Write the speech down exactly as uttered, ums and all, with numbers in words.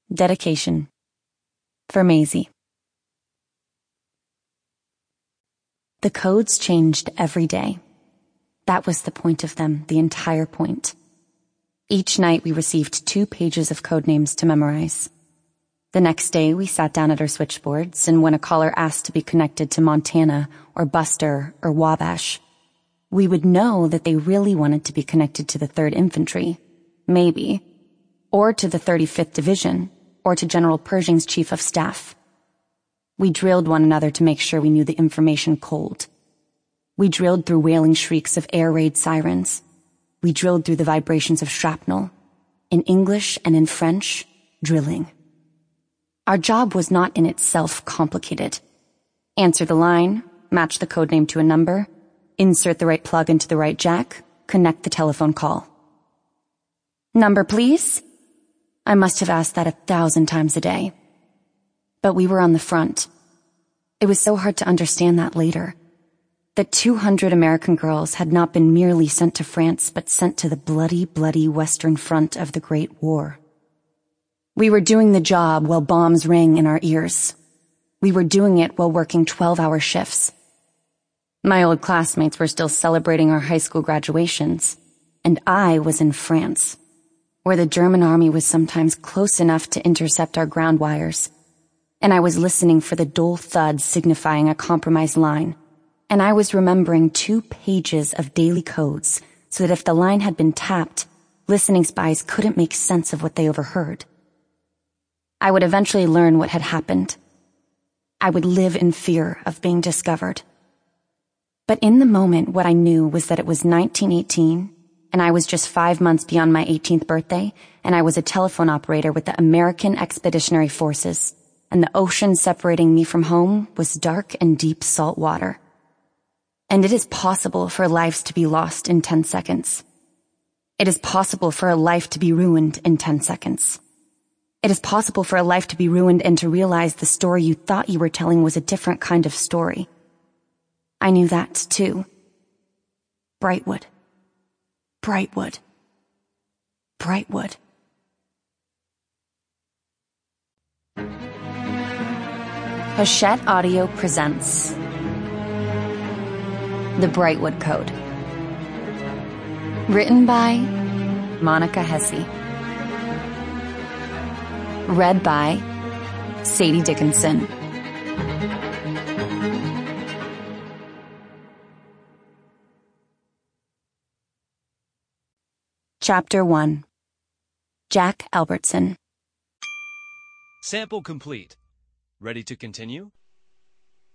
Dedication. For Maisie. The codes changed every day. That was the point of them, the entire point. Each night we received two pages of code names to memorize. The next day we sat down at our switchboards, and when a caller asked to be connected to Montana or Buster or Wabash, we would know that they really wanted to be connected to the third Infantry, maybe, or to the thirty-fifth Division, or to General Pershing's Chief of Staff. We drilled one another to make sure we knew the information cold. We drilled through wailing shrieks of air raid sirens. We drilled through the vibrations of shrapnel. In English and in French, drilling. Our job was not in itself complicated. Answer the line, match the code name to a number, insert the right plug into the right jack, connect the telephone call. Number, please? I must have asked that a thousand times a day. But we were on the front. It was so hard to understand that later. That two hundred American girls had not been merely sent to France, but sent to the bloody, bloody Western Front of the Great War. We were doing the job while bombs rang in our ears. We were doing it while working twelve-hour shifts. My old classmates were still celebrating our high school graduations, and I was in France, where the German army was sometimes close enough to intercept our ground wires, and I was listening for the dull thud signifying a compromised line, and I was remembering two pages of daily codes so that if the line had been tapped, listening spies couldn't make sense of what they overheard. I would eventually learn what had happened. I would live in fear of being discovered. But in the moment, what I knew was that it was nineteen eighteen, and I was just five months beyond my eighteenth birthday, and I was a telephone operator with the American Expeditionary Forces, and the ocean separating me from home was dark and deep salt water. And it is possible for lives to be lost in ten seconds. It is possible for a life to be ruined in ten seconds. It is possible for a life to be ruined and to realize the story you thought you were telling was a different kind of story. I knew that, too. Brightwood. Brightwood. Brightwood. Hachette Audio presents The Brightwood Code. Written by Monica Hesse. Read by Sadie Dickinson. Chapter one. Jack Albertson. Sample complete. Ready to continue?